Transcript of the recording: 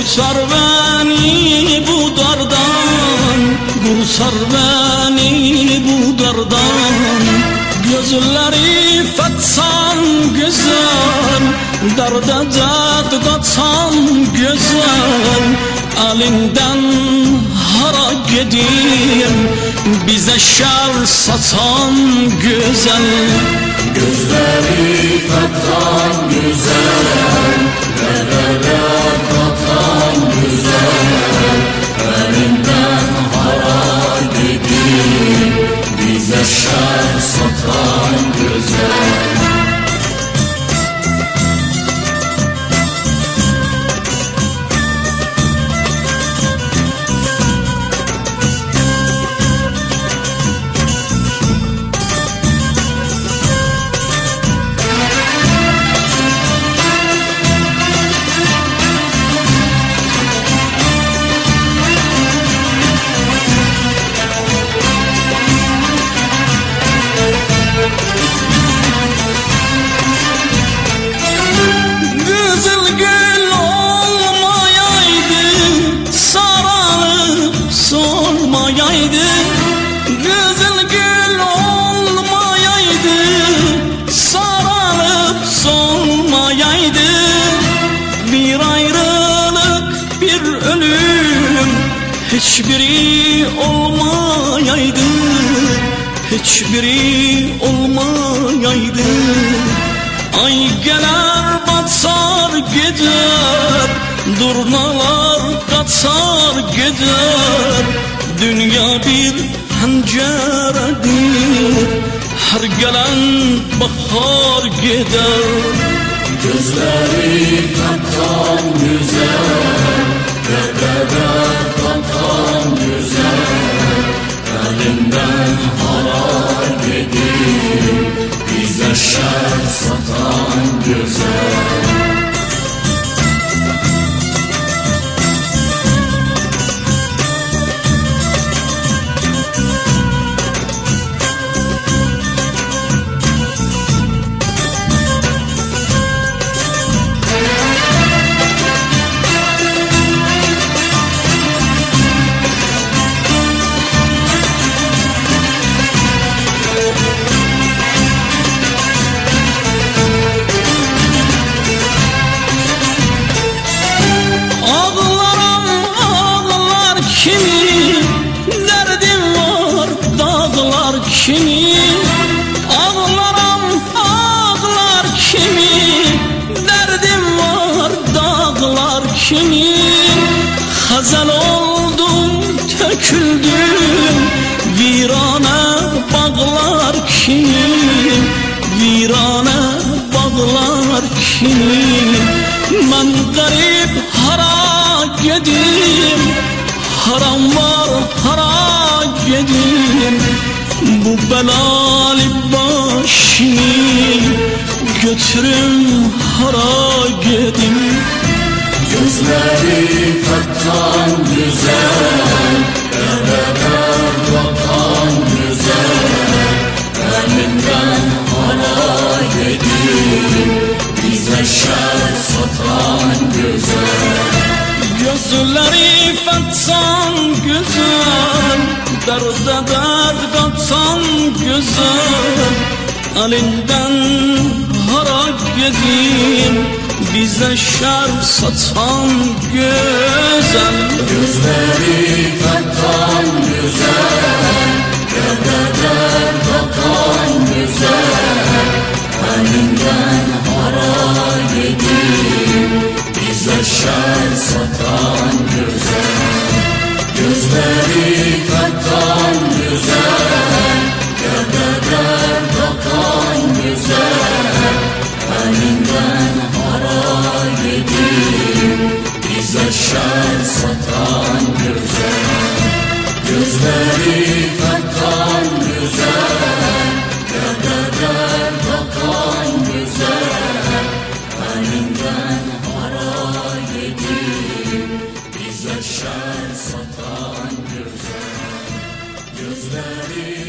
kurtar beni bu dardan, kurtar beni bu dardan. Gözleri fethan güzel, derde dert katan güzel. Elinden hara gideyim, bize şer satan güzel. Gözleri fethan güzel, derde dert katan güzel. Elinden hara gideyim, bize şer satan güzel. Güzel gül olmayaydı, sararıp solmayaydı. Bir ayrılık, bir ölüm, hiçbiri olmayaydı, hiçbiri olmayaydı. Ay gelir batar gider, durnalar kaçar gider. Dünya bir penceredir, her gelen bahar gider. Gözleri katan güzel, derde dert katan güzel. Elinden hara gideyim, bize şer satan güzel. Kimi ağlaram ağlar, kimi derdim var dağlar, kimi hazal oldum töküldüm virane bağlar, kimi virane bağlar, kimi. Ben garip hara gedim, haram var hara gedim. Bu belalı başını götürüm hara gedim. Gözleri katan güzel, derde dert katan güzel. Elinden hara gedim, bize şer satan güzel. Gözleri fethan güzel, derde dert katan güzel. Elinden hara gedim, bize şer satan güzel. Gözleri katan güzel, derde dert katan güzel. Elinden hara gedim, bize şer satan güzel. Gözleri katan güzel, derde dert katan güzel. Elinden hara gedim, bize şer satan güzel. Gözleri katan güzel, derde dert katan güzel. Elinden hara gedim, bize şer satan güzel. Gözleri